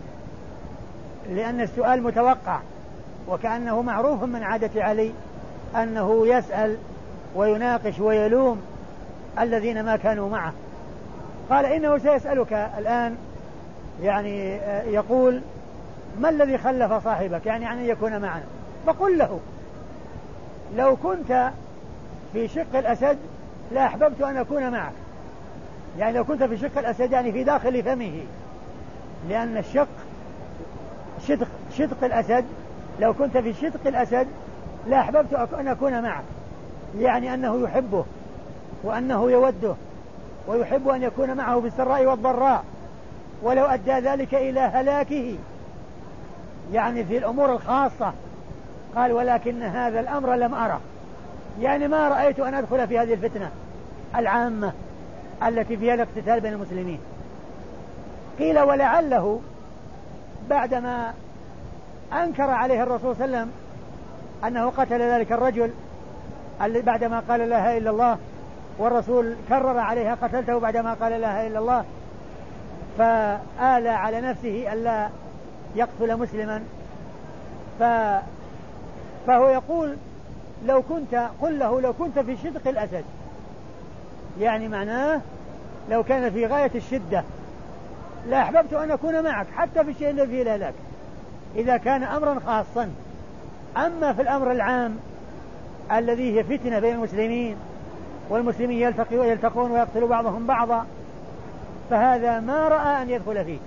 Speaker 2: لأن السؤال متوقع، وكأنه معروف من عادة علي أنه يسأل ويناقش ويلوم الذين ما كانوا معه. قال إنه سيسألك الآن، يعني يقول ما الذي خلف صاحبك يعني أن يكون معنا، فقل له لو كنت في شق الأسد لا أحببت أن أكون معك، يعني لو كنت في شق الأسد يعني في داخل فمه، لأن الشق شدق, شدق الأسد، لو كنت في شدق الأسد لا أحببت أن أكون معك، يعني أنه يحبه وأنه يوده ويحب أن يكون معه بالسراء والضراء، ولو أدى ذلك إلى هلاكه يعني في الأمور الخاصة. قال ولكن هذا الأمر لم أره، يعني ما رأيت أن أدخل في هذه الفتنة العامة التي فيها الاقتتال بين المسلمين. قيل ولعله بعدما أنكر عليه الرسول صلى الله عليه وسلم أنه قتل ذلك الرجل بعدما قال لا إله إلا الله، والرسول كرر عليها قتلته بعدما قال لا إله إلا الله، فآل على نفسه ألا يقتل مسلما، ف فهو يقول لو كنت قل له لو كنت في شدق الأسد، يعني معناه لو كان في غاية الشدة لا أحببت أن أكون معك حتى في الشيء الذي فيه الهلاك إذا كان أمرا خاصا. أما في الأمر العام الذي هي فتنة بين المسلمين والمسلمين يلتقي ويلتقون ويقتل بعضهم بعضا فهذا ما رأى أن يدخل فيه.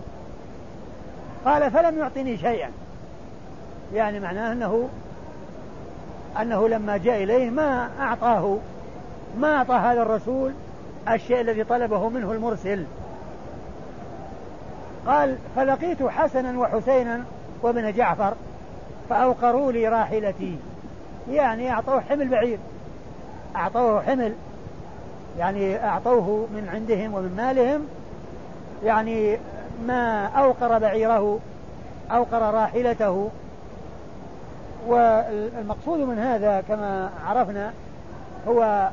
Speaker 2: قال فلم يعطني شيئا، يعني معناه أنه أنه لما جاء إليه ما أعطاه ما أعطى هذا الرسول الشيء الذي طلبه منه المرسل. قال فلقيت حسنا وحسينا وابن جعفر فأوقروا لي راحلتي، يعني أعطوه حمل بعير، أعطوه حمل يعني أعطوه من عندهم ومن مالهم، يعني ما أوقر بعيره أوقر راحلته. والمقصود من هذا كما عرفنا هو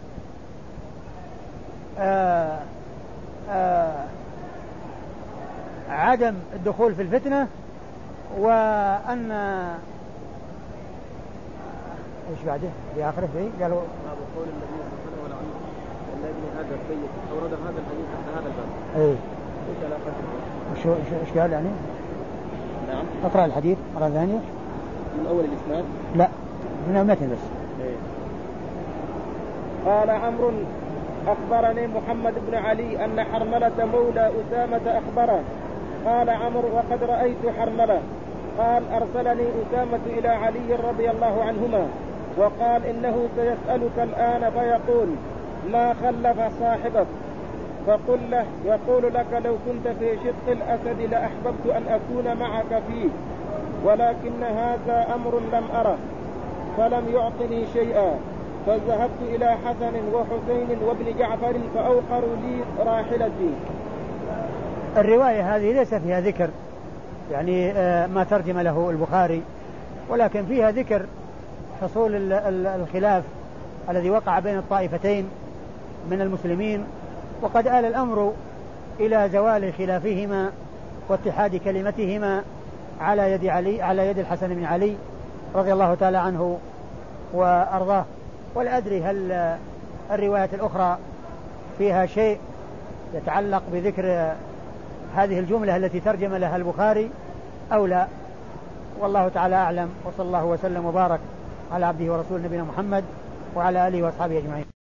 Speaker 2: آآ آآ عدم الدخول في الفتنة، وأن ايش بعده في آخره فيه قالوا
Speaker 1: باب قول النبي صلى الله عليه وسلم ان ابن هذا السيد أورد هذا الحديث تحت هذا الباب.
Speaker 2: ايه
Speaker 1: ايش علاقته؟
Speaker 2: شو ايش قال يعني؟
Speaker 1: نعم
Speaker 2: اقرأ الحديث مرة ثانية
Speaker 1: من أول الإسناد؟
Speaker 2: لا من المتن بس.
Speaker 1: إيه. قال عمرو أخبرني محمد بن علي أن حرملة مولى أسامة أخبره. قال عمرو وقد رأيت حرملة. قال أرسلني أسامة إلى علي رضي الله عنهما وقال إنه سيسألك الآن فيقول ما خلف صاحبك، فقل له يقول لك لو كنت في شق الأسد لأحببت أن أكون معك فيه، ولكن هذا أمر لم أره فلم يعطني شيئا، فذهبت إلى حسن وحسين وابن جعفر فأوقروا لي راحلتي.
Speaker 2: الرواية هذه ليس فيها ذكر يعني ما ترجم له البخاري، ولكن فيها ذكر حصول الخلاف الذي وقع بين الطائفتين من المسلمين، وقد آل الأمر إلى زوال خلافهما واتحاد كلمتهما على يد علي على يد الحسن بن علي رضي الله تعالى عنه وأرضاه. ولا أدري هل الرواية الأخرى فيها شيء يتعلق بذكر هذه الجملة التي ترجم لها البخاري أو لا، والله تعالى أعلم. وصلى الله وسلم وبارك على عبده ورسوله نبينا محمد وعلى آله وأصحابه أجمعين.